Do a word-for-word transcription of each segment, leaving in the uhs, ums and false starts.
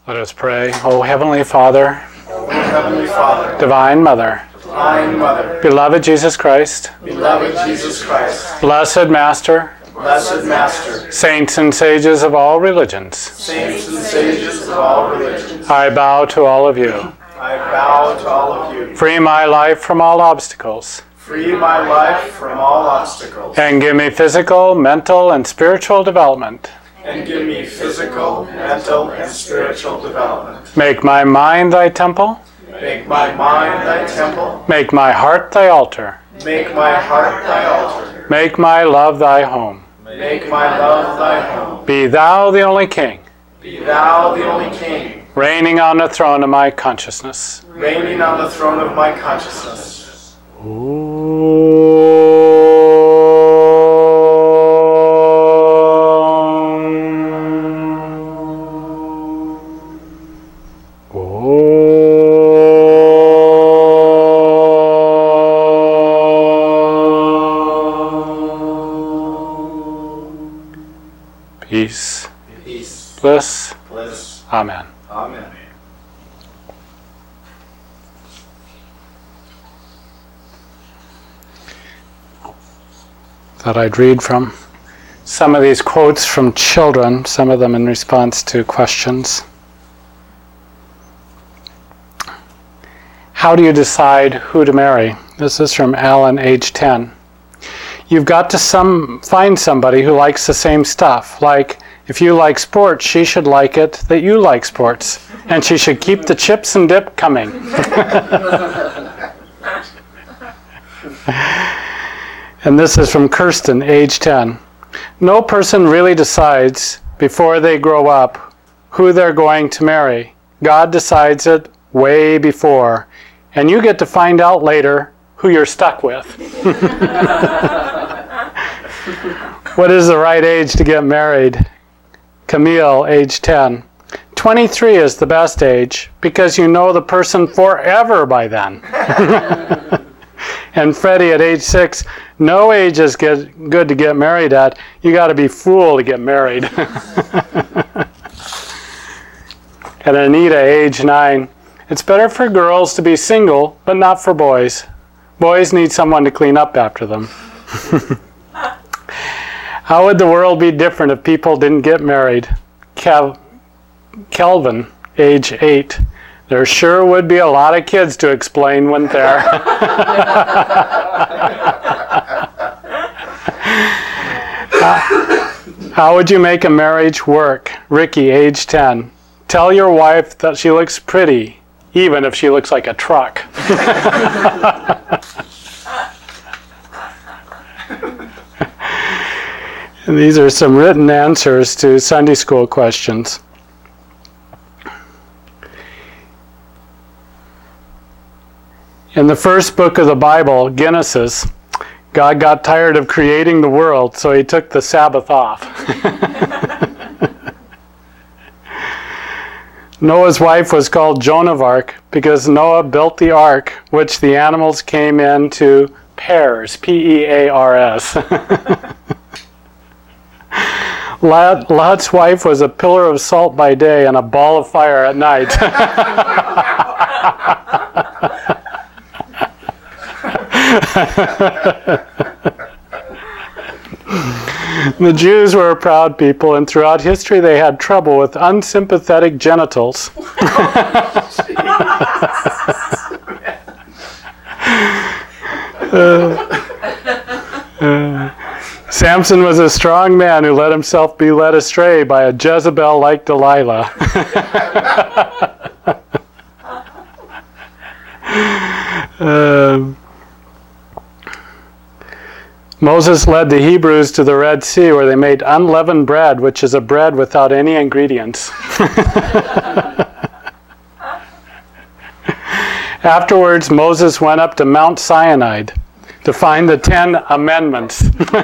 Let us pray. O Heavenly Father, O Heavenly Father, Divine Mother, Divine Mother, beloved Jesus Christ, beloved Jesus Christ, blessed Master, blessed Master, saints and sages of all religions, saints and sages of all religions, I bow to all of you. I bow to all of you. Free my life from all obstacles, Free my life from all obstacles, and give me physical, mental, and spiritual development. and give me physical, mental, and spiritual development. Make my mind thy temple, Make my mind thy temple, make my heart thy altar, make my heart thy altar, make my love thy home. make my love thy home. Be thou the only King, Be thou the only King, reigning on the throne of my consciousness. reigning on the throne of my consciousness. Peace, Peace, bliss, bliss. Amen. Amen. Thought I'd read from some of these quotes from children, some of them in response to questions. How do you decide who to marry? This is from Alan, age ten. You've got to some find somebody who likes the same stuff. Like, if you like sports, she should like it that you like sports. And she should keep the chips and dip coming. And this is from Kirsten, age ten. No person really decides before they grow up who they're going to marry. God decides it way before. And you get to find out later who you're stuck with. What is the right age to get married? Camille, age ten. twenty-three is the best age because you know the person forever by then. And Freddie at age six, no age is get, good to get married at. You got to be fool to get married. And Anita, age nine, it's better for girls to be single, but not for boys. Boys need someone to clean up after them. How would the world be different if people didn't get married? Kel- Kelvin, age eight. There sure would be a lot of kids to explain, wouldn't there? how, how would you make a marriage work? Ricky, age ten. Tell your wife that she looks pretty, even if she looks like a truck. And these are some written answers to Sunday school questions. In the first book of the Bible, Genesis, God got tired of creating the world, so he took the Sabbath off. Noah's wife was called Joan of Arc because Noah built the ark, which the animals came in to pairs, P E A R S. Lot, Lot's wife was a pillar of salt by day and a ball of fire at night. The Jews were a proud people, and throughout history they had trouble with unsympathetic genitals. uh, uh, Samson was a strong man who let himself be led astray by a Jezebel like Delilah. um, Moses led the Hebrews to the Red Sea where they made unleavened bread, which is a bread without any ingredients. Afterwards, Moses went up to Mount Sinai to find the Ten Amendments.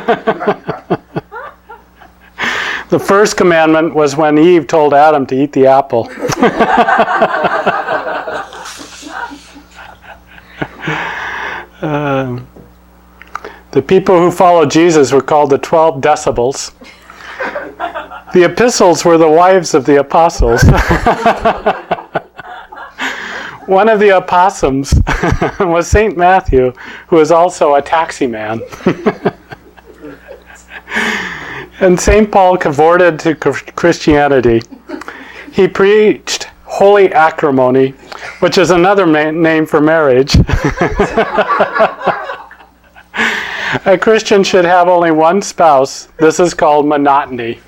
The first commandment was when Eve told Adam to eat the apple. um, The people who followed Jesus were called the twelve decibels. The epistles were the wives of the apostles. One of the apostles was Saint Matthew, who was also a taxi man. And Saint Paul converted to Christianity. He preached holy acrimony, which is another ma- name for marriage. A Christian should have only one spouse. This is called monotony.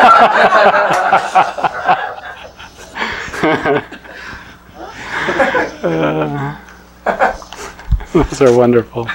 uh, those are wonderful.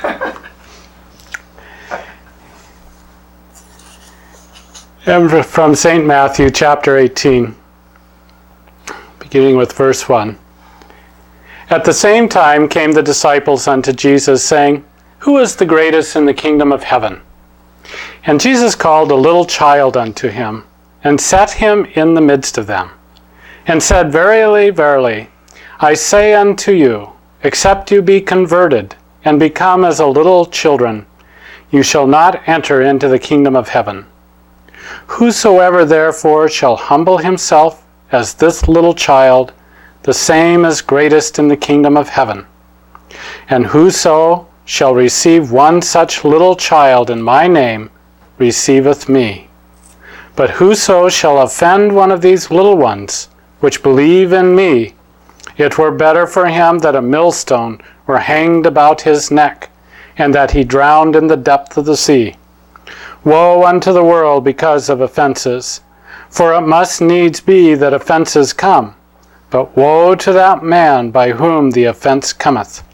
And from Saint Matthew, chapter eighteen, beginning with verse one. At the same time came the disciples unto Jesus, saying, Who is the greatest in the kingdom of heaven? And Jesus called a little child unto him, and set him in the midst of them, and said, Verily, verily, I say unto you, except you be converted, and become as a little children, you shall not enter into the kingdom of heaven. Whosoever therefore shall humble himself as this little child, the same is greatest in the kingdom of heaven. And whoso shall receive one such little child in my name, receiveth me. But whoso shall offend one of these little ones, which believe in me, it were better for him that a millstone were hanged about his neck, and that he drowned in the depth of the sea. Woe unto the world because of offenses, for it must needs be that offenses come, but woe to that man by whom the offense cometh.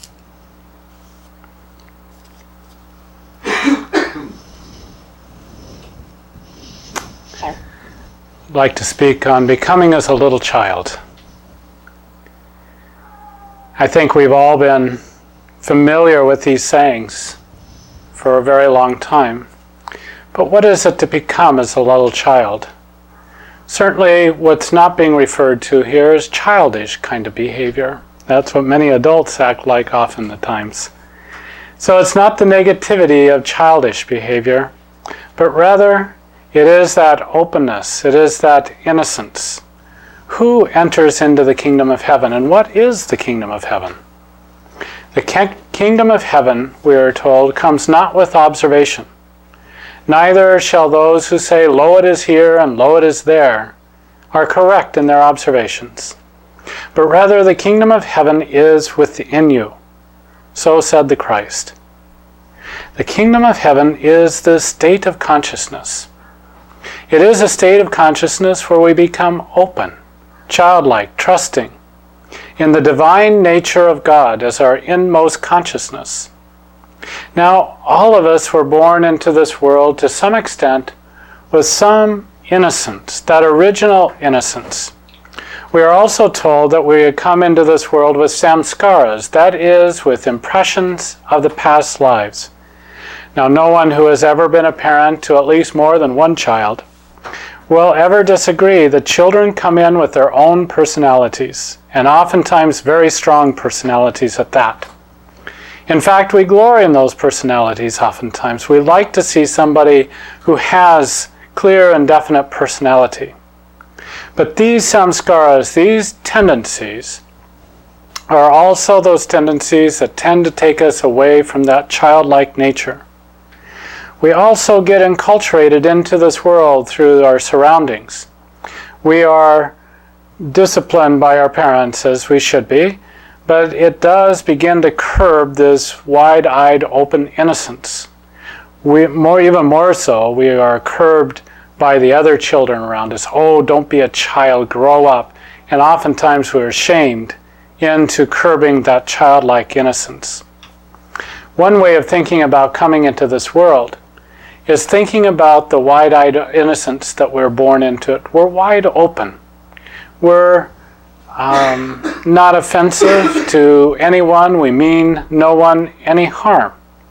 I'd like to speak on becoming as a little child. I think we've all been familiar with these sayings for a very long time. But what is it to become as a little child? Certainly what's not being referred to here is childish kind of behavior. That's what many adults act like often at times. So it's not the negativity of childish behavior, but rather it is that openness, it is that innocence. Who enters into the kingdom of heaven, and what is the kingdom of heaven? The ki- kingdom of heaven, we are told, comes not with observation. Neither shall those who say, Lo, it is here, and lo, it is there, are correct in their observations. But rather the kingdom of heaven is within you. So said the Christ. The kingdom of heaven is the state of consciousness. It is a state of consciousness where we become open, childlike, trusting in the divine nature of God as our inmost consciousness. Now, all of us were born into this world to some extent with some innocence, that original innocence. We are also told that we had come into this world with samskaras, that is, with impressions of the past lives. Now, no one who has ever been a parent to at least more than one child will ever disagree that children come in with their own personalities, and oftentimes very strong personalities at that. In fact, we glory in those personalities oftentimes. We like to see somebody who has clear and definite personality. But these samskaras, these tendencies, are also those tendencies that tend to take us away from that childlike nature. We also get enculturated into this world through our surroundings. We are disciplined by our parents, as we should be, but it does begin to curb this wide-eyed, open innocence. We, more, even more so, we are curbed by the other children around us. Oh, don't be a child, grow up. And oftentimes we're shamed into curbing that childlike innocence. One way of thinking about coming into this world is thinking about the wide-eyed innocence that we're born into. It. We're wide open. We're um, not offensive to anyone. We mean no one any harm.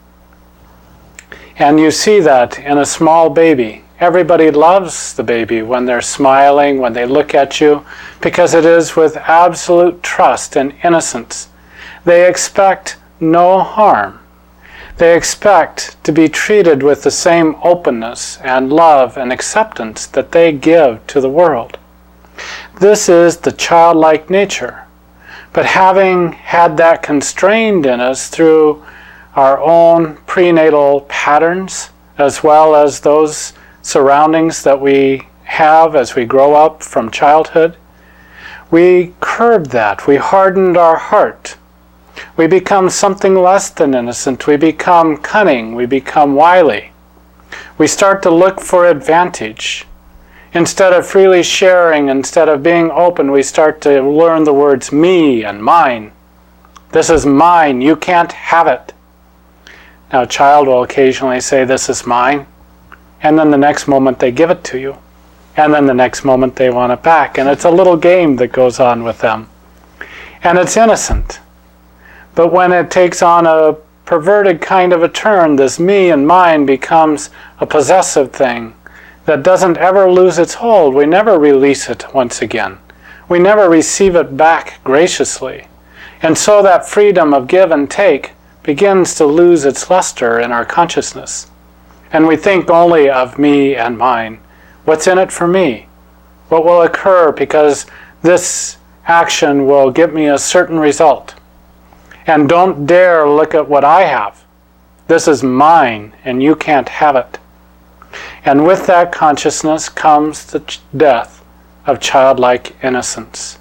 And you see that in a small baby. Everybody loves the baby when they're smiling, when they look at you, because it is with absolute trust and innocence. They expect no harm. They expect to be treated with the same openness and love and acceptance that they give to the world. This is the childlike nature. But having had that constrained in us through our own prenatal patterns, as well as those surroundings that we have as we grow up from childhood, we curbed that. We hardened our heart. We become something less than innocent. We become cunning. We become wily. We start to look for advantage. Instead of freely sharing, instead of being open, we start to learn the words me and mine. This is mine. You can't have it. Now, a child will occasionally say, this is mine. And then the next moment they give it to you. And then the next moment they want it back. And it's a little game that goes on with them. And it's innocent. But when it takes on a perverted kind of a turn, this me and mine becomes a possessive thing that doesn't ever lose its hold. We never release it once again. We never receive it back graciously. And so that freedom of give and take begins to lose its luster in our consciousness. And we think only of me and mine. What's in it for me? What will occur because this action will give me a certain result? And don't dare look at what I have. This is mine, and you can't have it. And with that consciousness comes the ch- death of childlike innocence.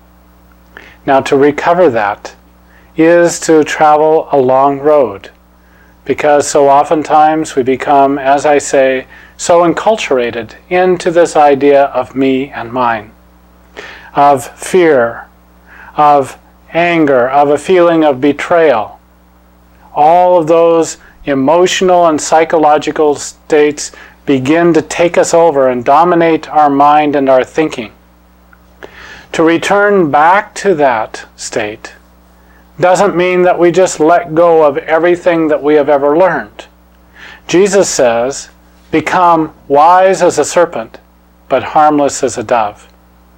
Now, to recover that is to travel a long road, because so oftentimes we become, as I say, so enculturated into this idea of me and mine, of fear, of anger, of a feeling of betrayal. All of those emotional and psychological states begin to take us over and dominate our mind and our thinking. To return back to that state doesn't mean that we just let go of everything that we have ever learned. Jesus says, become wise as a serpent, but harmless as a dove.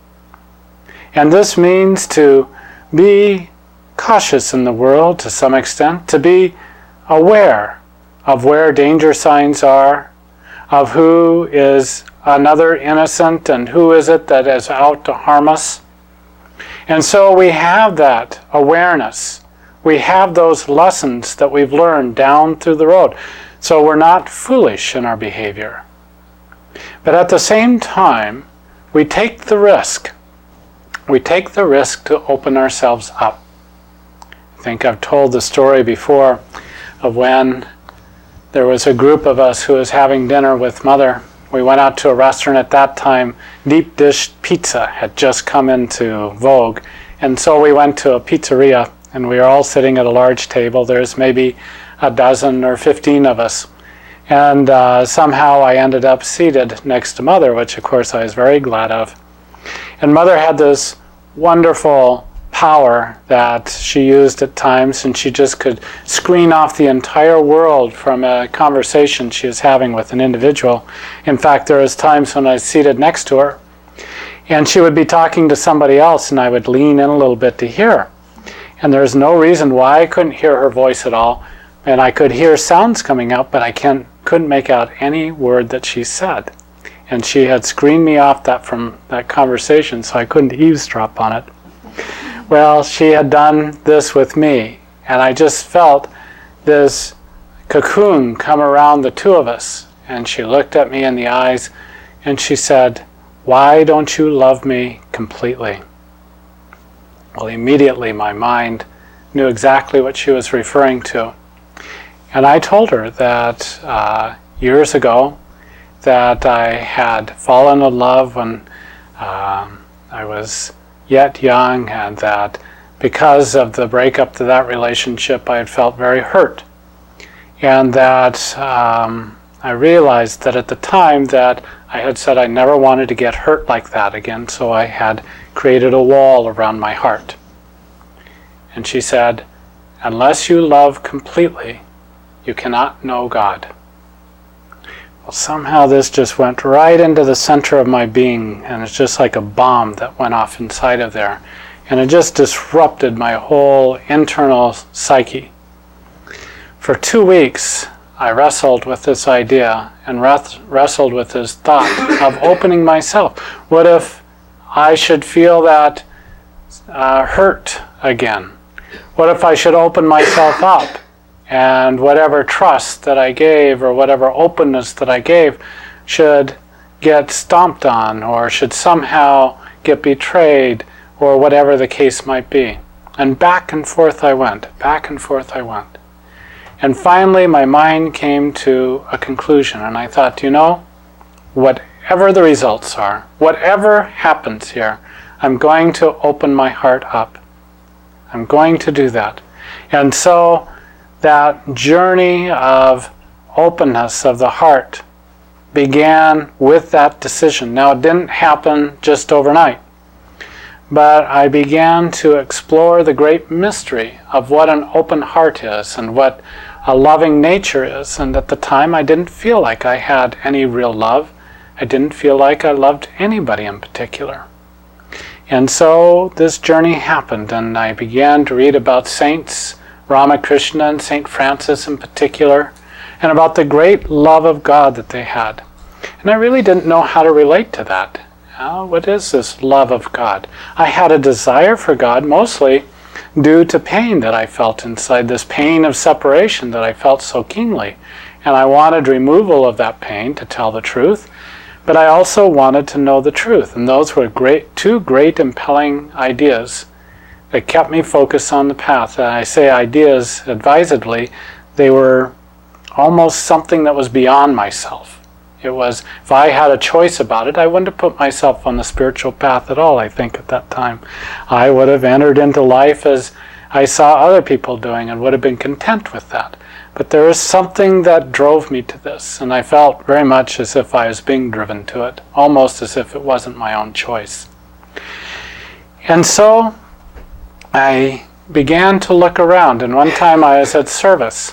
And this means to be cautious in the world to some extent, to be aware of where danger signs are, of who is another innocent and who is it that is out to harm us. And so we have that awareness. We have those lessons that we've learned down through the road. So we're not foolish in our behavior. But at the same time, we take the risk. We take the risk to open ourselves up. I think I've told the story before of when there was a group of us who was having dinner with Mother. We went out to a restaurant at that time. Deep dish pizza had just come into vogue. And so we went to a pizzeria, and we were all sitting at a large table. There's maybe a dozen or fifteen of us. And uh, somehow I ended up seated next to Mother, which of course I was very glad of. And Mother had this wonderful power that she used at times, and she just could screen off the entire world from a conversation she was having with an individual. In fact, there was times when I was seated next to her, and she would be talking to somebody else, and I would lean in a little bit to hear her. And there's no reason why I couldn't hear her voice at all, and I could hear sounds coming out, but I can't, couldn't make out any word that she said. And she had screened me off that from that conversation, so I couldn't eavesdrop on it. Well, she had done this with me, and I just felt this cocoon come around the two of us. And she looked at me in the eyes, and she said, "Why don't you love me completely?" Well, immediately my mind knew exactly what she was referring to. And I told her that uh, years ago, that I had fallen in love when um, I was yet young, and that because of the breakup to that relationship I had felt very hurt. And that um, I realized that at the time that I had said I never wanted to get hurt like that again, so I had created a wall around my heart. And she said, "Unless you love completely, you cannot know God." Well, somehow this just went right into the center of my being, and it's just like a bomb that went off inside of there. And it just disrupted my whole internal psyche. For two weeks, I wrestled with this idea and wrestled with this thought of opening myself. What if I should feel that uh, hurt again? What if I should open myself up and whatever trust that I gave or whatever openness that I gave should get stomped on or should somehow get betrayed or whatever the case might be? And back and forth I went, back and forth I went. And finally my mind came to a conclusion, and I thought, you know, whatever the results are, whatever happens here, I'm going to open my heart up. I'm going to do that. And so that journey of openness of the heart began with that decision. Now, it didn't happen just overnight, but I began to explore the great mystery of what an open heart is and what a loving nature is. And at the time, I didn't feel like I had any real love. I didn't feel like I loved anybody in particular. And so this journey happened, and I began to read about saints, Ramakrishna and Saint Francis in particular, and about the great love of God that they had. And I really didn't know how to relate to that. Uh, what is this love of God? I had a desire for God, mostly due to pain that I felt inside, this pain of separation that I felt so keenly. And I wanted removal of that pain, to tell the truth, but I also wanted to know the truth. And those were great, two great impelling ideas that kept me focused on the path. And I say ideas advisedly, they were almost something that was beyond myself. It was, if I had a choice about it, I wouldn't have put myself on the spiritual path at all, I think, at that time. I would have entered into life as I saw other people doing and would have been content with that. But there is something that drove me to this, and I felt very much as if I was being driven to it, almost as if it wasn't my own choice. And so I began to look around, and one time I was at service,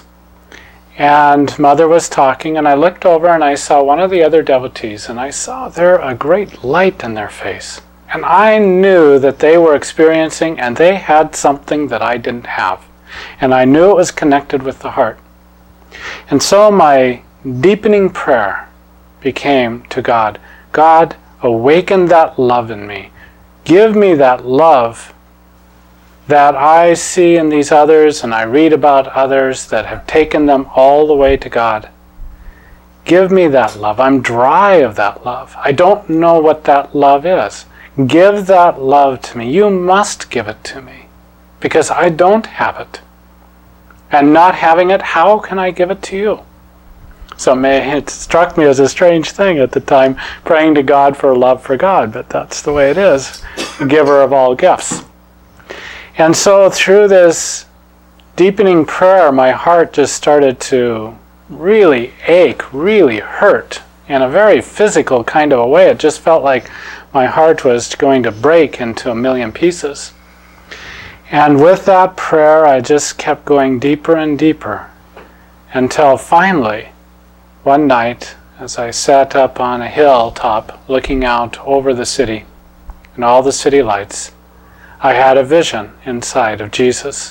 and Mother was talking, and I looked over and I saw one of the other devotees, and I saw there a great light in their face. And I knew that they were experiencing, and they had something that I didn't have. And I knew it was connected with the heart. And so my deepening prayer became to God, God, awaken that love in me. Give me that love that I see in these others, and I read about others that have taken them all the way to God. Give me that love. I'm dry of that love. I don't know what that love is. Give that love to me. You must give it to me, because I don't have it. And not having it, how can I give it to you? So may, it struck me as a strange thing at the time, praying to God for love for God, but that's the way it is, the giver of all gifts. And so through this deepening prayer, my heart just started to really ache, really hurt, in a very physical kind of a way. It just felt like my heart was going to break into a million pieces. And with that prayer, I just kept going deeper and deeper, until finally, one night, as I sat up on a hilltop looking out over the city and all the city lights, I had a vision inside of Jesus.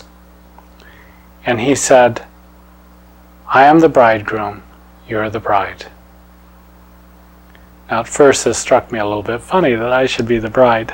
And he said, I am the bridegroom, you're the bride. Now at first this struck me a little bit funny that I should be the bride.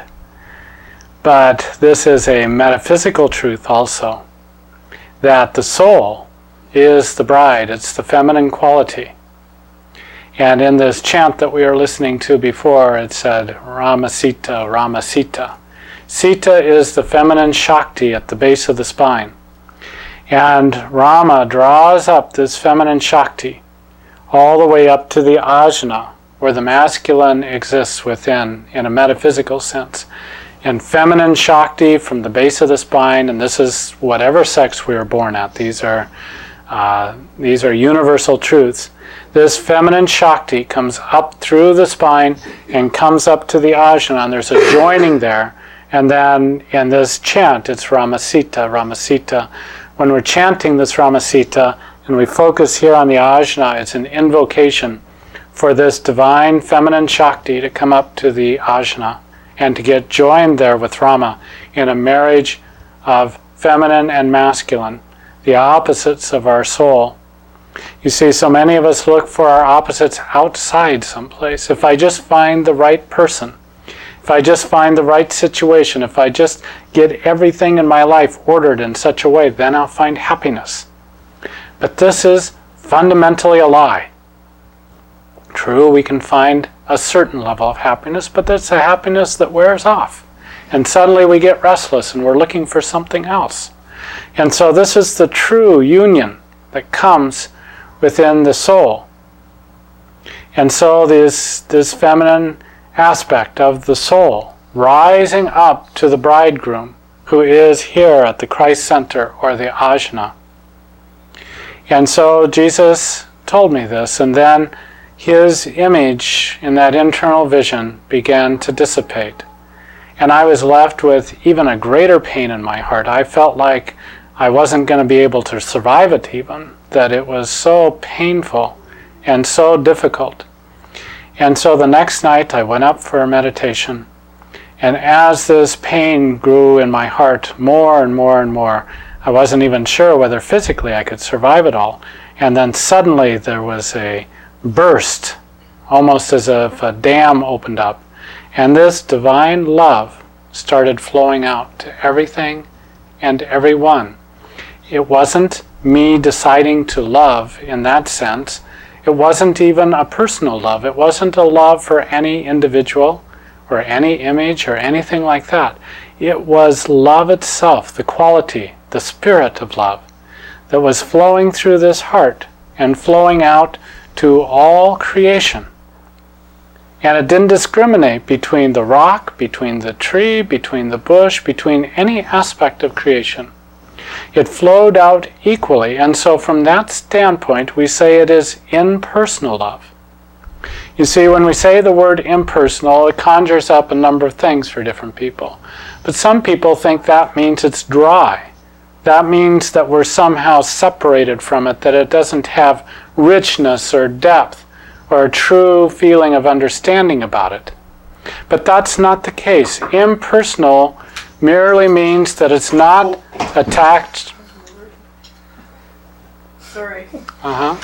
But this is a metaphysical truth also, that the soul is the bride, it's the feminine quality. And in this chant that we were listening to before, it said, Rama Sita, Rama Sita. Sita is the feminine Shakti at the base of the spine. And Rama draws up this feminine Shakti all the way up to the ajna, where the masculine exists within, in a metaphysical sense. And feminine Shakti from the base of the spine, and this is whatever sex we are born at. These are, uh, these are universal truths. This feminine Shakti comes up through the spine and comes up to the ajna, and there's a joining there. And then in this chant, it's Ramasita, Ramasita. When we're chanting this Ramasita, and we focus here on the ajna, it's an invocation for this divine feminine Shakti to come up to the ajna and to get joined there with Rama in a marriage of feminine and masculine. the opposites of our soul. You see, so many of us look for our opposites outside someplace. If I just find the right person, if I just find the right situation, if I just get everything in my life ordered in such a way, then I'll find happiness. But this is fundamentally a lie. True, we can find a certain level of happiness, but that's a happiness that wears off. And suddenly we get restless and we're looking for something else. And so this is the true union that comes within the soul. And so this, this feminine aspect of the soul rising up to the bridegroom who is here at the Christ Center or the ajna. And so Jesus told me this, and then his image in that internal vision began to dissipate. And I was left with even a greater pain in my heart. I felt like I wasn't going to be able to survive it even, that it was so painful and so difficult. And so the next night I went up for a meditation, and as this pain grew in my heart more and more and more, I wasn't even sure whether physically I could survive it all. And then suddenly there was a burst, almost as if a dam opened up, and this divine love started flowing out to everything and everyone. It wasn't me deciding to love in that sense. It wasn't even a personal love. It wasn't a love for any individual or any image or anything like that. It was love itself, the quality, the spirit of love that was flowing through this heart and flowing out to all creation. And it didn't discriminate between the rock, between the tree, between the bush, between any aspect of creation. It flowed out equally, and so from that standpoint we say it is impersonal love. You see, when we say the word impersonal, it conjures up a number of things for different people. But some people think that means it's dry. That means that we're somehow separated from it, that it doesn't have richness or depth or a true feeling of understanding about it. But that's not the case. Impersonal merely means that it's not attached. Sorry. Uh-huh.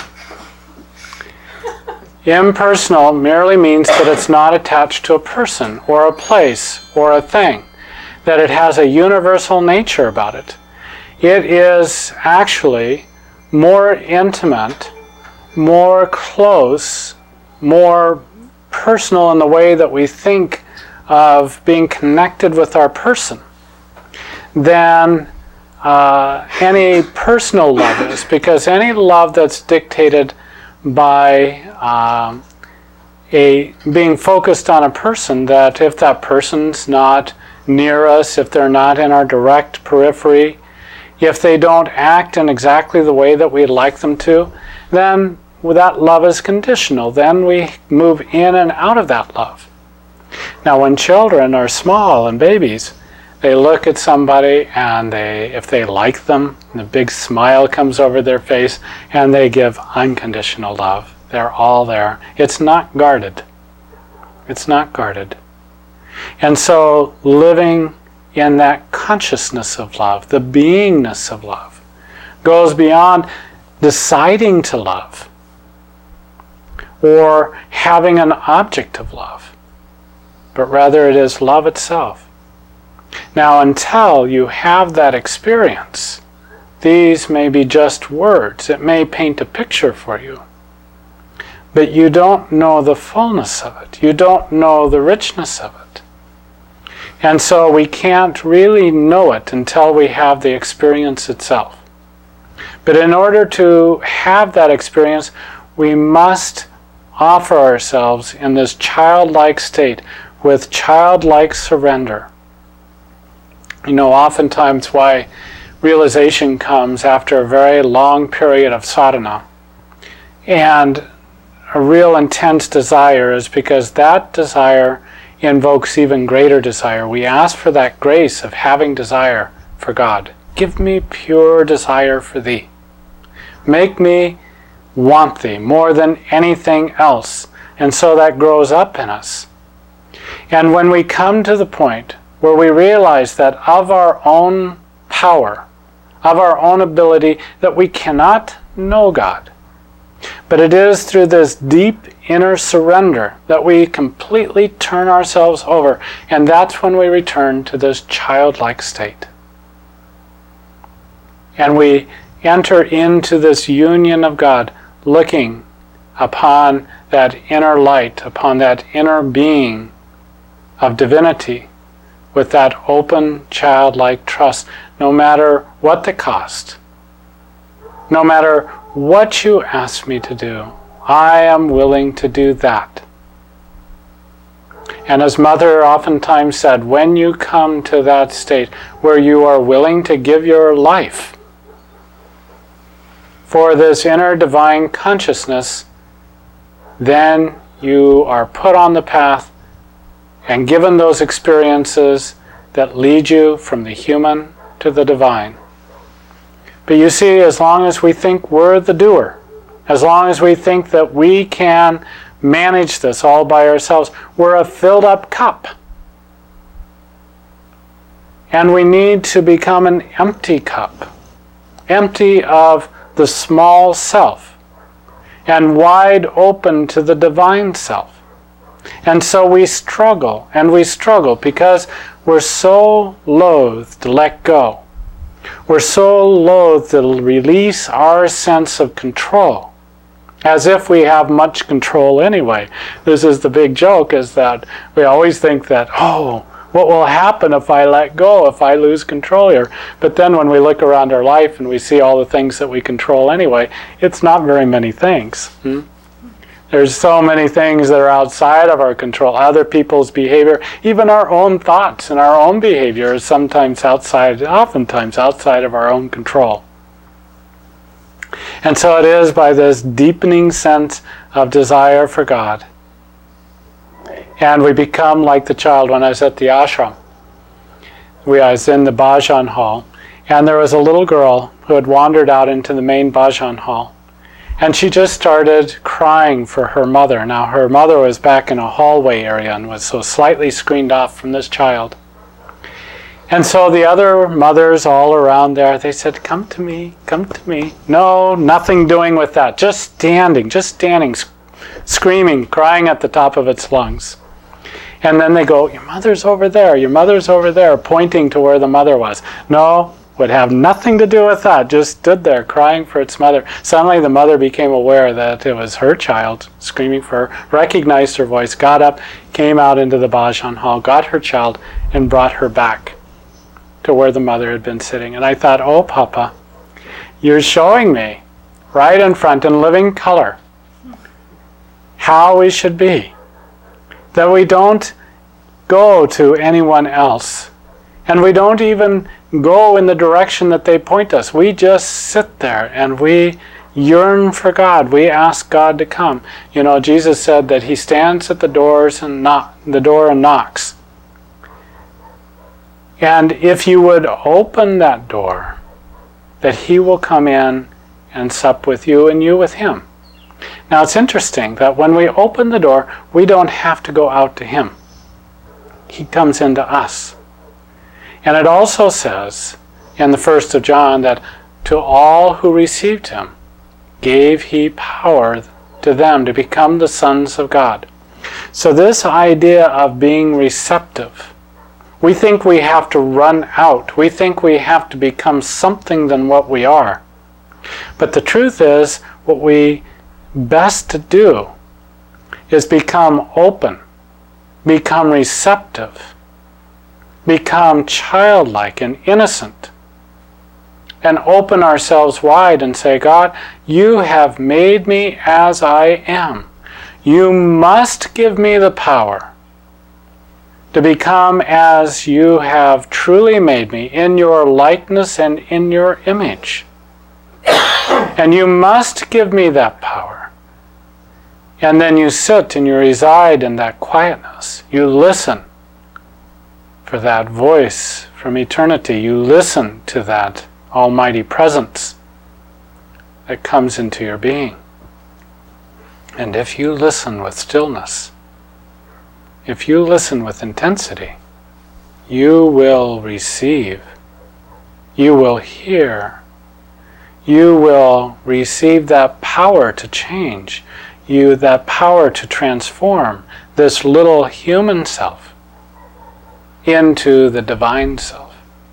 Impersonal merely means that it's not attached to a person or a place or a thing, that it has a universal nature about it. It is actually more intimate, more close, more personal in the way that we think of being connected with our person than uh, any personal love is, because any love that's dictated by um, a being focused on a person, that if that person's not near us, if they're not in our direct periphery, if they don't act in exactly the way that we'd like them to, then that love is conditional. Then we move in and out of that love. Now when children are small and babies, they look at somebody and they, if they like them, the big smile comes over their face and they give unconditional love. They're all there. It's not guarded. It's not guarded. And so living in that consciousness of love, the beingness of love, goes beyond deciding to love or having an object of love, but rather it is love itself. Now, until you have that experience, these may be just words. It may paint a picture for you, but you don't know the fullness of it. You don't know the richness of it. And so we can't really know it until we have the experience itself. But in order to have that experience, we must offer ourselves in this childlike state with childlike surrender. You know, oftentimes why realization comes after a very long period of sadhana and a real intense desire is because that desire invokes even greater desire. We ask for that grace of having desire for God. Give me pure desire for Thee. Make me want Thee more than anything else. And so that grows up in us. And when we come to the point where we realize that of our own power, of our own ability that we cannot know God. But it is through this deep inner surrender that we completely turn ourselves over, and that's when we return to this childlike state. And we enter into this union of God, looking upon that inner light, upon that inner being of divinity, with that open, childlike trust, no matter what the cost, no matter what you ask me to do, I am willing to do that. And as Mother oftentimes said, when you come to that state where you are willing to give your life for this inner divine consciousness, then you are put on the path and given those experiences that lead you from the human to the divine. But you see, as long as we think we're the doer, as long as we think that we can manage this all by ourselves, we're a filled up cup. And we need to become an empty cup, empty of the small self, and wide open to the divine self. And so we struggle, and we struggle because we're so loath to let go. We're so loath to release our sense of control, as if we have much control anyway. This is the big joke, is that we always think that, oh, what will happen if I let go, if I lose control here? But then when we look around our life and we see all the things that we control anyway, it's not very many things. Hmm? There's so many things that are outside of our control. Other people's behavior, even our own thoughts and our own behavior is sometimes outside, oftentimes outside of our own control. And so it is by this deepening sense of desire for God. And we become like the child. When I was at the ashram, we, I was in the bhajan hall, and there was a little girl who had wandered out into the main bhajan hall. And she just started crying for her mother. Now her mother was back in a hallway area and was so slightly screened off from this child. And so the other mothers all around there, they said, come to me, come to me. No, nothing doing with that. Just standing, just standing, sc- screaming, crying at the top of its lungs. And then they go, your mother's over there, your mother's over there, pointing to where the mother was. No, would have nothing to do with that, just stood there crying for its mother. Suddenly the mother became aware that it was her child screaming for her, recognized her voice, got up, came out into the bhajan hall, got her child, and brought her back to where the mother had been sitting. And I thought, oh, Papa, you're showing me right in front in living color how we should be. That we don't go to anyone else. And we don't even go in the direction that they point us. We just sit there and we yearn for God. We ask God to come. You know, Jesus said that he stands at the doors and knock, the door and knocks. And if you would open that door, that he will come in and sup with you and you with him. Now it's interesting that when we open the door, we don't have to go out to him. He comes into us. And it also says in the first of John that to all who received him gave he power to them to become the sons of God. So this idea of being receptive, we think we have to run out. We think we have to become something than what we are. But the truth is, what we best do is become open, become receptive, become childlike and innocent, and open ourselves wide and say, God, you have made me as I am. You must give me the power to become as you have truly made me, in your likeness and in your image. And you must give me that power. And then you sit and you reside in that quietness. You listen for that voice from eternity. You listen to that almighty presence that comes into your being. And if you listen with stillness, if you listen with intensity, you will receive, you will hear you will receive that power to change, you that power to transform this little human self into the divine self.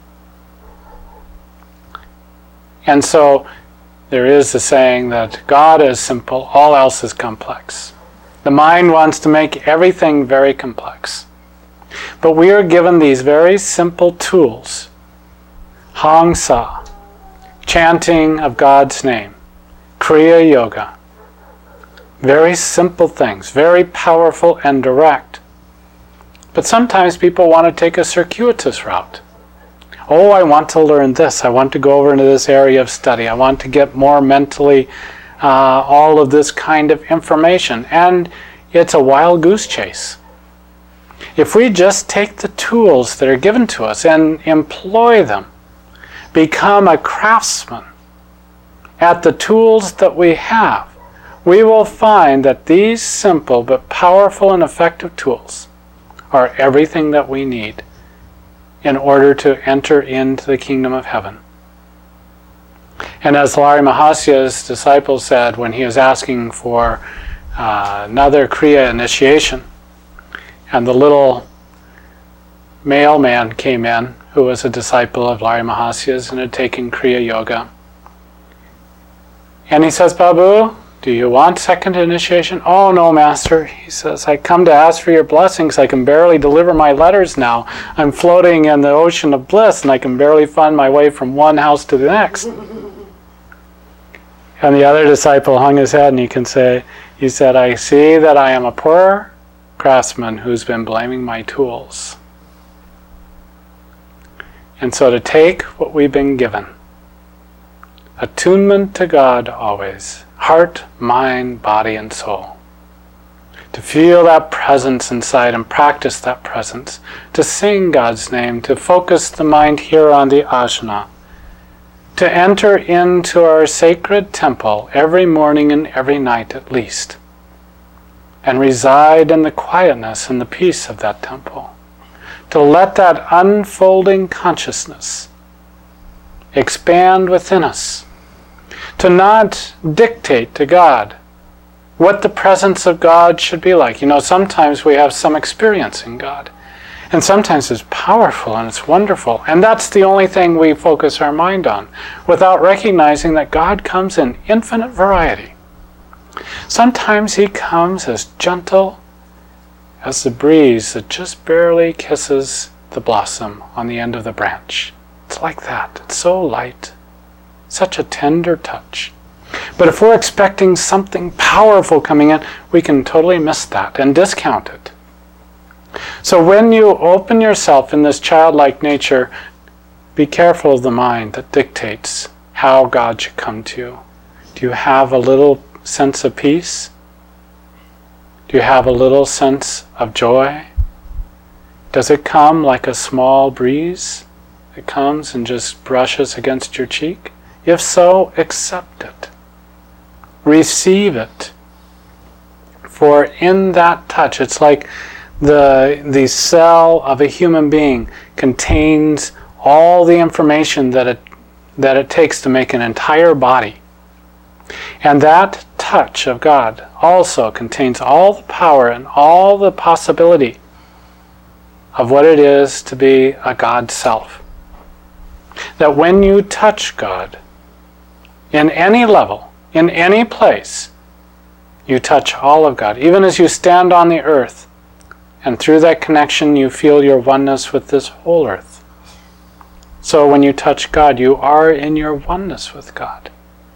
And so there is the saying that God is simple, all else is complex. The mind wants to make everything very complex. But we are given these very simple tools. Hang Sa, chanting of God's name, Kriya Yoga. Very simple things, very powerful and direct. But sometimes people want to take a circuitous route. Oh, I want to learn this. I want to go over into this area of study. I want to get more mentally uh, all of this kind of information. And it's a wild goose chase. If we just take the tools that are given to us and employ them, become a craftsman at the tools that we have, we will find that these simple but powerful and effective tools are everything that we need in order to enter into the kingdom of heaven. And as Lahiri Mahasya's disciple said when he was asking for uh, another Kriya initiation, and the little mailman came in who was a disciple of Lahiri Mahasya's and had taken Kriya Yoga. And he says, Babu, do you want second initiation? Oh, no, Master. He says, I come to ask for your blessings. I can barely deliver my letters now. I'm floating in the ocean of bliss and I can barely find my way from one house to the next. And the other disciple hung his head and he can say, he said, I see that I am a poor craftsman who's been blaming my tools. And so to take what we've been given, attunement to God always, heart, mind, body, and soul. To feel that presence inside and practice that presence. To sing God's name, to focus the mind here on the asana. To enter into our sacred temple every morning and every night at least. And reside in the quietness and the peace of that temple. To let that unfolding consciousness expand within us. To not dictate to God what the presence of God should be like. You know, sometimes we have some experience in God. And sometimes it's powerful and it's wonderful. And that's the only thing we focus our mind on, without recognizing that God comes in infinite variety. Sometimes he comes as gentle as the breeze that just barely kisses the blossom on the end of the branch. It's like that. It's so light. Such a tender touch. But if we're expecting something powerful coming in, we can totally miss that and discount it. So when you open yourself in this childlike nature, be careful of the mind that dictates how God should come to you. Do you have a little sense of peace? Do you have a little sense of joy? Does it come like a small breeze that comes and just brushes against your cheek? If so, accept it. Receive it. For in that touch, it's like the, the cell of a human being contains all the information that it, that it takes to make an entire body. And that touch of God also contains all the power and all the possibility of what it is to be a God self. That when you touch God, in any level, in any place, you touch all of God. Even as you stand on the earth, and through that connection you feel your oneness with this whole earth. So when you touch God, you are in your oneness with God.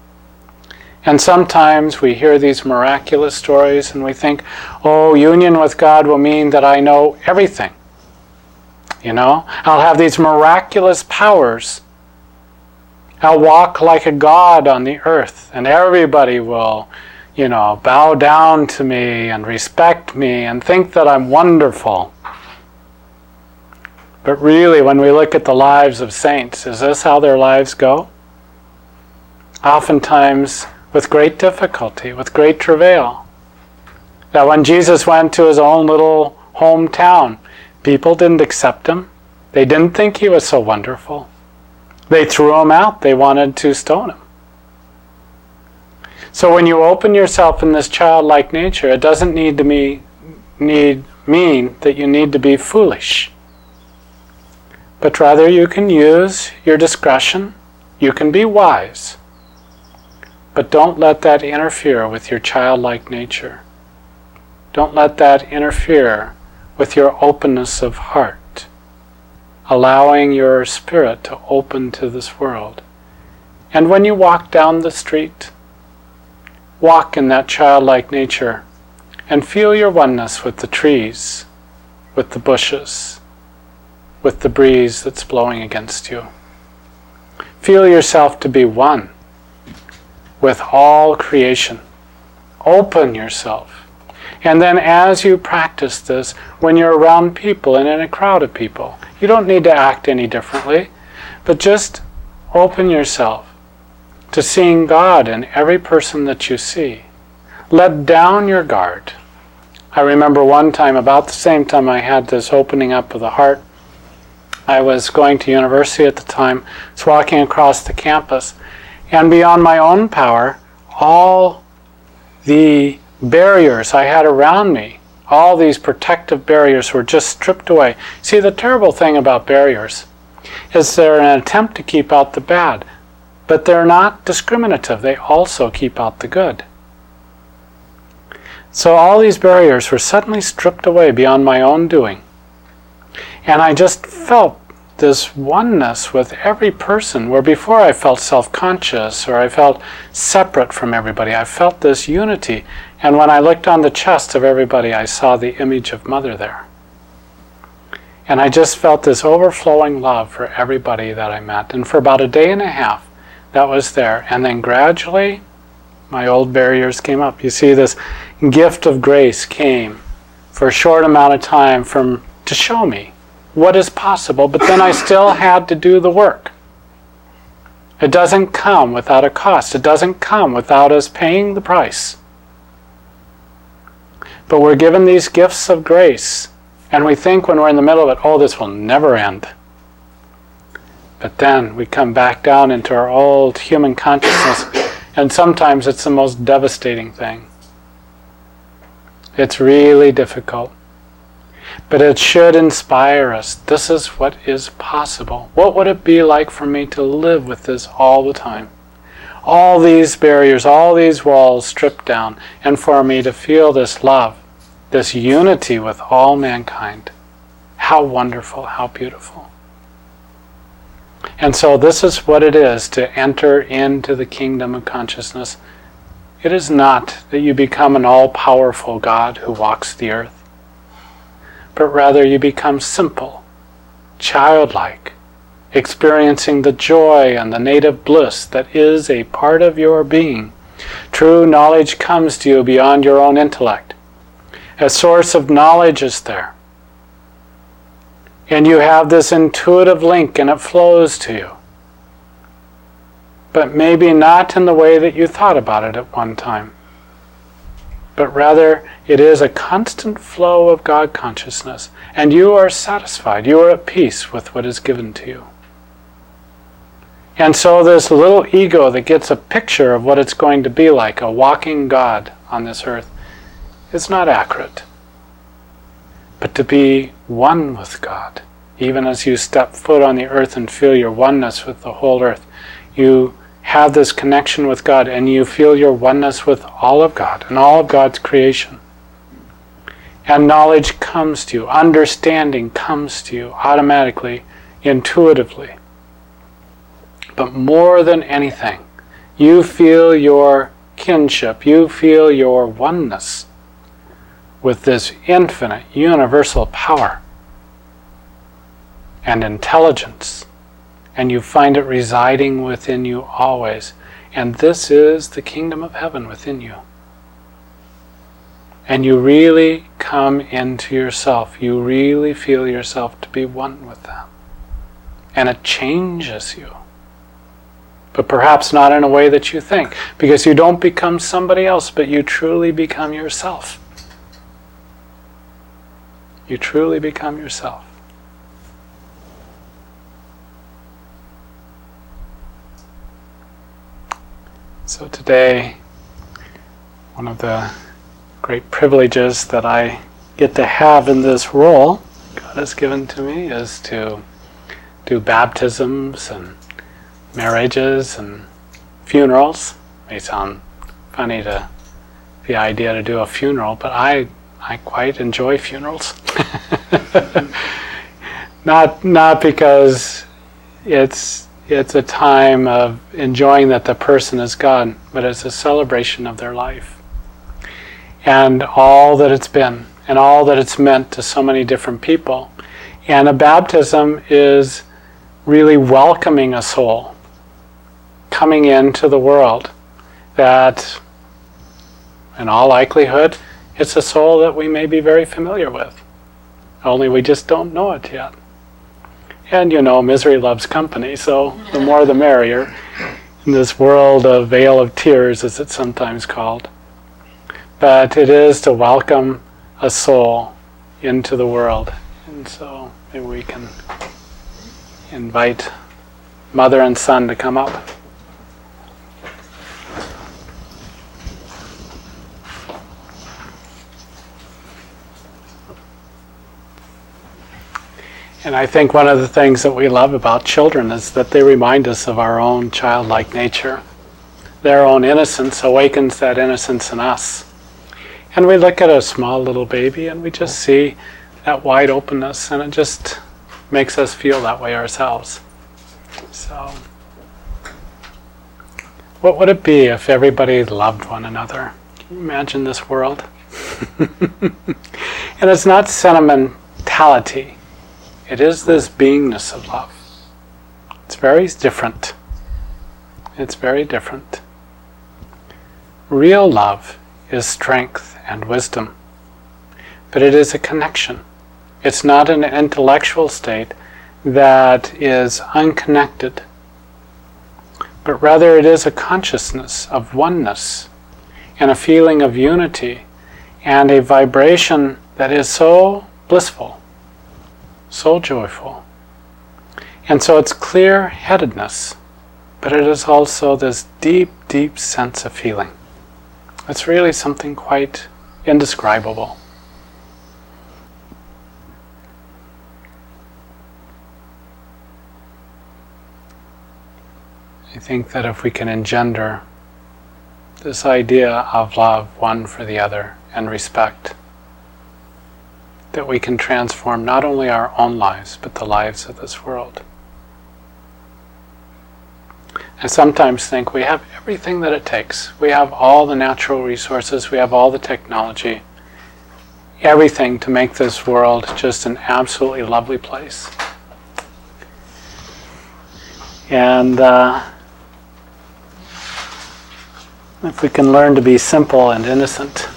And sometimes we hear these miraculous stories and we think, oh, union with God will mean that I know everything. You know, I'll have these miraculous powers. I'll walk like a god on the earth, and everybody will, you know, bow down to me and respect me and think that I'm wonderful. But really, when we look at the lives of saints, is this how their lives go? Oftentimes with great difficulty, with great travail. That when Jesus went to his own little hometown, people didn't accept him. They didn't think he was so wonderful. They threw him out. They wanted to stone him. So when you open yourself in this childlike nature, it doesn't need to be, need, mean that you need to be foolish. But rather you can use your discretion, you can be wise. But don't let that interfere with your childlike nature. Don't let that interfere with your openness of heart, allowing your spirit to open to this world. And when you walk down the street, walk in that childlike nature and feel your oneness with the trees, with the bushes, with the breeze that's blowing against you. Feel yourself to be one with all creation. Open yourself. And then as you practice this, when you're around people and in a crowd of people, you don't need to act any differently, but just open yourself to seeing God in every person that you see. Let down your guard. I remember one time, about the same time I had this opening up of the heart, I was going to university at the time, I was walking across the campus, and beyond my own power, all the barriers I had around me, all these protective barriers were just stripped away. See, the terrible thing about barriers is they're an attempt to keep out the bad, but they're not discriminative. They also keep out the good. So all these barriers were suddenly stripped away beyond my own doing. And I just felt this oneness with every person, where before I felt self-conscious or I felt separate from everybody. I felt this unity. And when I looked on the chest of everybody, I saw the image of Mother there. And I just felt this overflowing love for everybody that I met. And for about a day and a half, that was there. And then gradually, my old barriers came up. You see, this gift of grace came for a short amount of time from to show me what is possible, but then I still had to do the work. It doesn't come without a cost. It doesn't come without us paying the price. But we're given these gifts of grace, and we think when we're in the middle of it, oh, this will never end. But then we come back down into our old human consciousness, and sometimes it's the most devastating thing. It's really difficult. But it should inspire us. This is what is possible. What would it be like for me to live with this all the time? All these barriers, all these walls stripped down, and for me to feel this love, this unity with all mankind. How wonderful, how beautiful. And so this is what it is to enter into the kingdom of consciousness. It is not that you become an all-powerful God who walks the earth, but rather you become simple, childlike, experiencing the joy and the native bliss that is a part of your being. True knowledge comes to you beyond your own intellect. A source of knowledge is there. And you have this intuitive link and it flows to you. But maybe not in the way that you thought about it at one time. But rather, it is a constant flow of God consciousness, and you are satisfied, you are at peace with what is given to you. And so this little ego that gets a picture of what it's going to be like, a walking God on this earth, is not accurate. But to be one with God, even as you step foot on the earth and feel your oneness with the whole earth, you have this connection with God, and you feel your oneness with all of God and all of God's creation. And knowledge comes to you, understanding comes to you automatically, intuitively. But more than anything, you feel your kinship, you feel your oneness with this infinite, universal power and intelligence. And you find it residing within you always. And this is the kingdom of heaven within you. And you really come into yourself. You really feel yourself to be one with that. And it changes you. But perhaps not in a way that you think. Because you don't become somebody else, but you truly become yourself. You truly become yourself. So today, one of the great privileges that I get to have in this role God has given to me is to do baptisms and marriages and funerals. It may sound funny to the idea to do a funeral, but I I quite enjoy funerals. not not because it's it's a time of enjoying that the person is gone, but it's a celebration of their life and all that it's been and all that it's meant to so many different people. And a baptism is really welcoming a soul coming into the world that, in all likelihood, it's a soul that we may be very familiar with, only we just don't know it yet. And you know, misery loves company, so the more the merrier in this world of vale of tears, as it's sometimes called. But it is to welcome a soul into the world. And so maybe we can invite mother and son to come up. And I think one of the things that we love about children is that they remind us of our own childlike nature. Their own innocence awakens that innocence in us. And we look at a small little baby and we just see that wide openness, and it just makes us feel that way ourselves. So, what would it be if everybody loved one another? Can you imagine this world? And it's not sentimentality. It is this beingness of love. It's very different. It's very different. Real love is strength and wisdom, but it is a connection. It's not an intellectual state that is unconnected, but rather it is a consciousness of oneness and a feeling of unity and a vibration that is so blissful, so joyful. And so it's clear-headedness, but it is also this deep, deep sense of feeling. It's really something quite indescribable. I think that if we can engender this idea of love one for the other and respect, that we can transform not only our own lives, but the lives of this world. I sometimes think we have everything that it takes. We have all the natural resources, we have all the technology, everything to make this world just an absolutely lovely place. And uh, if we can learn to be simple and innocent,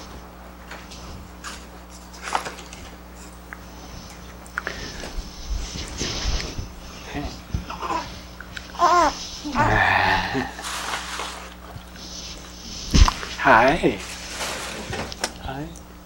Hi. Hi.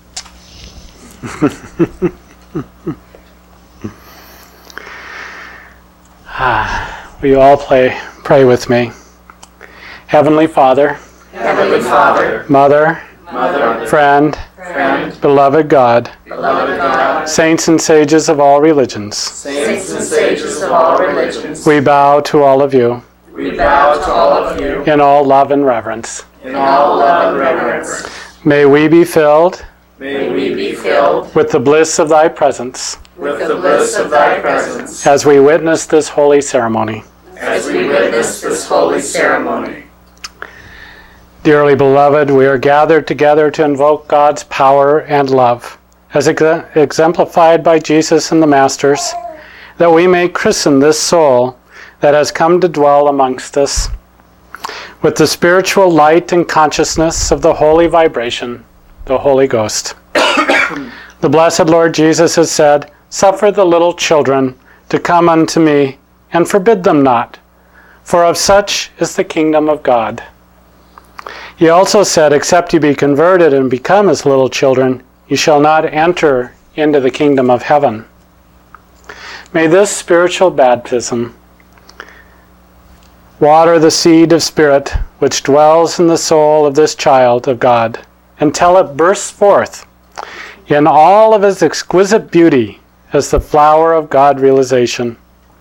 ah, will you all play, pray with me? Heavenly Father, Heavenly Father, Mother, Mother, Friend, Friend, Beloved God, Beloved God, Saints and Sages of all religions, Saints and Sages of all religions, we bow to all of you we bow to all of you in all love and reverence. in all love and reverence. May we be filled May we be filled with the bliss of thy presence with the bliss of thy presence as we witness this holy ceremony. as we witness this holy ceremony. Dearly beloved, we are gathered together to invoke God's power and love, as ex- exemplified by Jesus and the Masters, that we may christen this soul that has come to dwell amongst us with the spiritual light and consciousness of the holy vibration, the Holy Ghost. The blessed Lord Jesus has said, "Suffer the little children to come unto me, and forbid them not, for of such is the kingdom of God." He also said, "Except you be converted and become as little children, you shall not enter into the kingdom of heaven." May this spiritual baptism Water the seed of spirit which dwells in the soul of this child of God until it bursts forth in all of its exquisite beauty as the flower of God realization.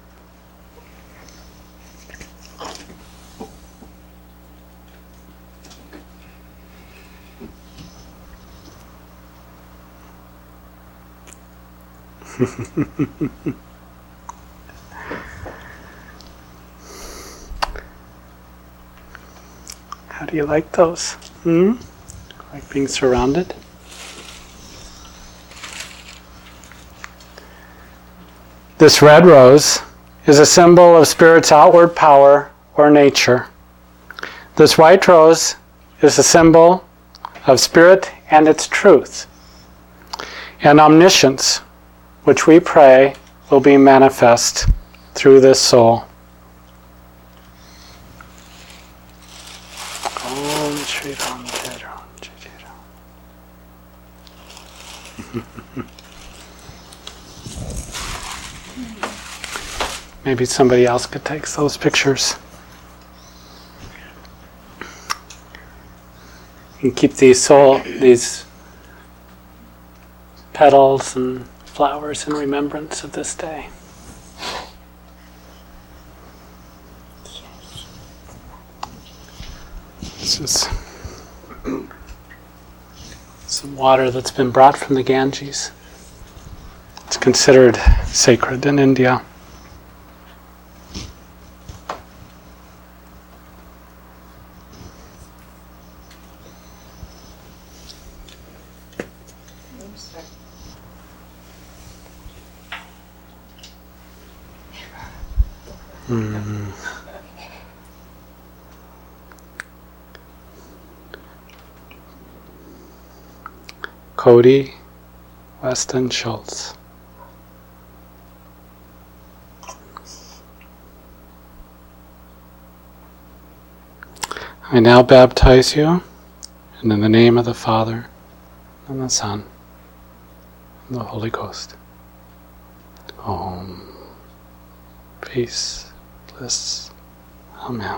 How do you like those? Hmm? Like being surrounded? This red rose is a symbol of Spirit's outward power or nature. This white rose is a symbol of Spirit and its truth. And omniscience, which we pray will be manifest through this soul. Om Shri Ram Jai Ram Jai Jai Ram. Maybe somebody else could take those pictures. And keep these soul, these petals and flowers in remembrance of this day. This is some water that's been brought from the Ganges. It's considered sacred in India. Mm. Cody Weston Schultz. I now baptize you, and in the name of the Father, and the Son, and the Holy Ghost. Om. Peace, bliss. Amen.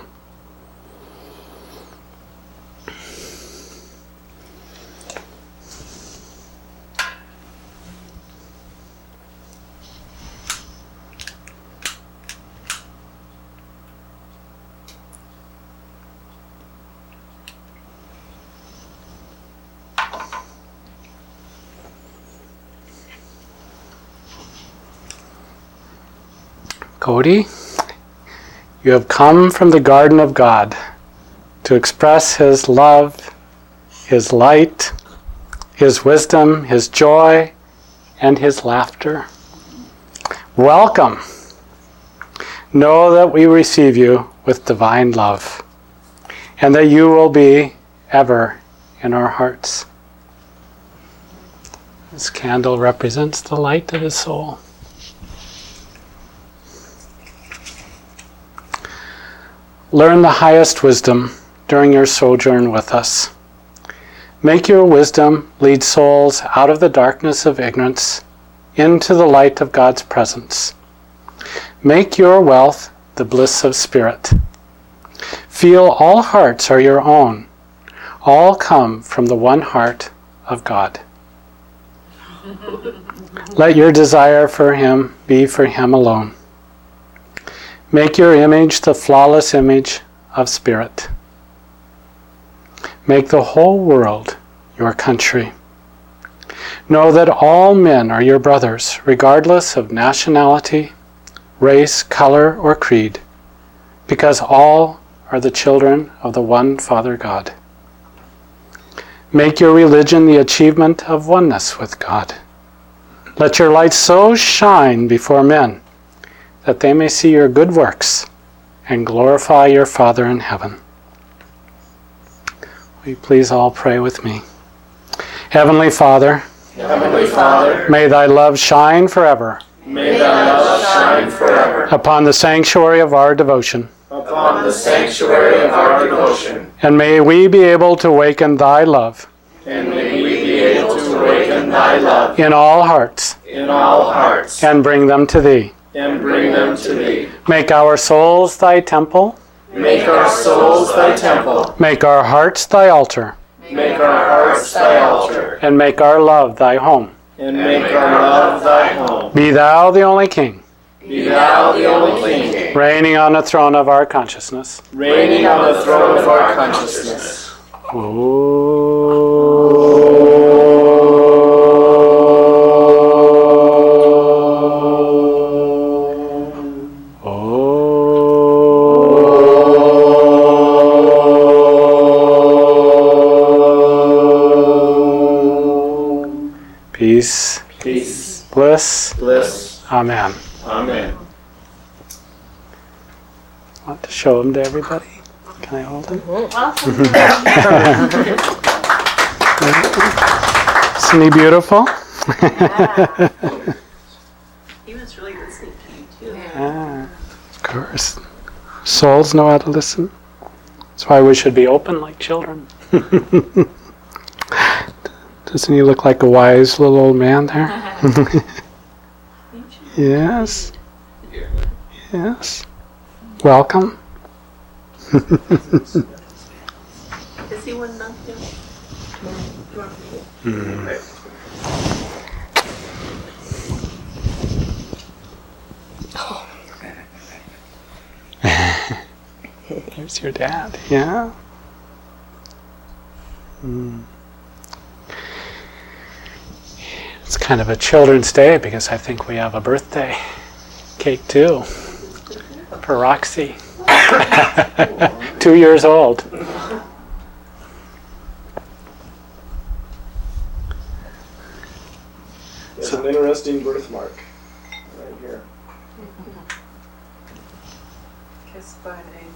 Cody, you have come from the garden of God to express His love, His light, His wisdom, His joy, and His laughter. Welcome. Know that we receive you with divine love, and that you will be ever in our hearts. This candle represents the light of His soul. Learn the highest wisdom during your sojourn with us. Make your wisdom lead souls out of the darkness of ignorance into the light of God's presence. Make your wealth the bliss of spirit. Feel all hearts are your own. All come from the one heart of God. Let your desire for Him be for Him alone. Make your image the flawless image of Spirit. Make the whole world your country. Know that all men are your brothers, regardless of nationality, race, color, or creed, because all are the children of the one Father God. Make your religion the achievement of oneness with God. Let your light so shine before men that they may see your good works and glorify your Father in heaven. Will you please all pray with me? Heavenly Father, Heavenly Father, may thy love shine forever. May thy love shine forever upon the sanctuary of our devotion. Upon the sanctuary of our devotion. And may we be able to awaken thy love. And may we be able to awaken thy love in all hearts. In all hearts. And bring them to thee. And bring them to thee. Make our souls thy temple. Make our souls thy temple. Make our hearts thy altar. Make our hearts thy altar. And make our love thy home. And make our love thy home. Be thou the only King, Be thou the only King, reigning on the throne of our consciousness. reigning on the throne of our consciousness. Peace, Peace, bliss, bliss, amen. amen. Want to show them to everybody? Can I hold them? Isn't he beautiful? He was really listening to you too. Ah, of course. Souls know how to listen. That's why we should be open like children. Doesn't he look like a wise little old man there? Yes. Yes. Welcome. Is he one not you? Mm. There's your dad, yeah? Mm. It's kind of a children's day because I think we have a birthday cake too. For Roxy. Two years old. It's an interesting birthmark right here. Kissed by an angel.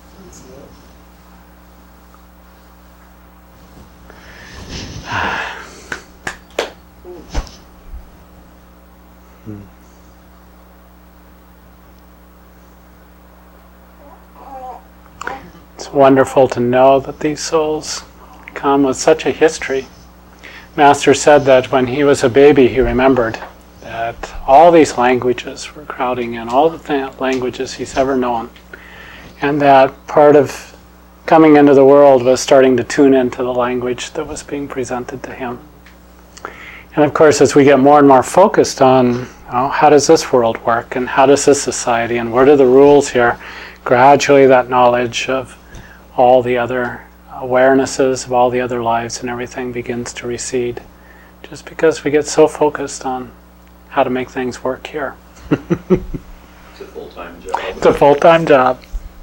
It's wonderful to know that these souls come with such a history. Master said that when he was a baby, he remembered that all these languages were crowding in, all the th- languages he's ever known. And that part of coming into the world was starting to tune into the language that was being presented to him. And of course, as we get more and more focused on, you know, how does this world work, and how does this society, and what are the rules here, gradually that knowledge of all the other awarenesses of all the other lives and everything begins to recede. Just because we get so focused on how to make things work here. It's a full-time job. It's a full-time job.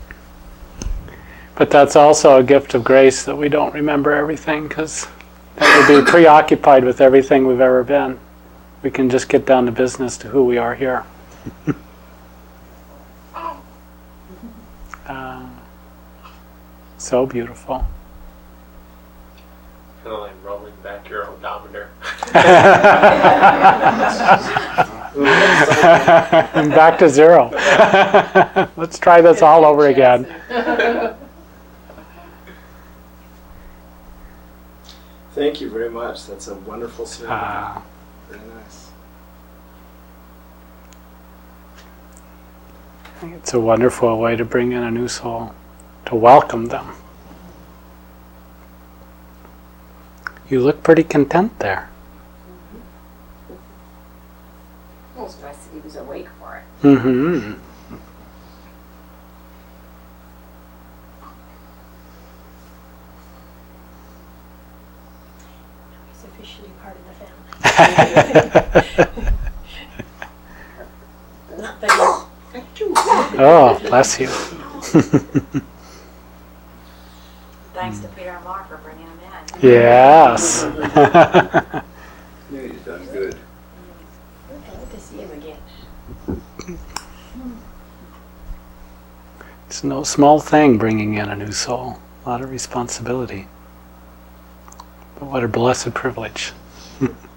But that's also a gift of grace that we don't remember everything, because then we'll be preoccupied with everything we've ever been. We can just get down to business to who we are here. uh, so beautiful. Kind of like rolling back your odometer. Back to zero. Let's try this all over again. Thank you very much. That's a wonderful ceremony. Uh, Very nice. it's a wonderful way to bring in a new soul, to welcome them. You look pretty content there. Well, it's nice that he was awake for it. Mm-hmm. He's officially part of the family. Not that he's- Oh, bless you. Thanks to Peter and Mark for bringing him in. Yes. Yeah, he's done good. I'd love to see him again. It's no small thing bringing in a new soul. A lot of responsibility. But what a blessed privilege.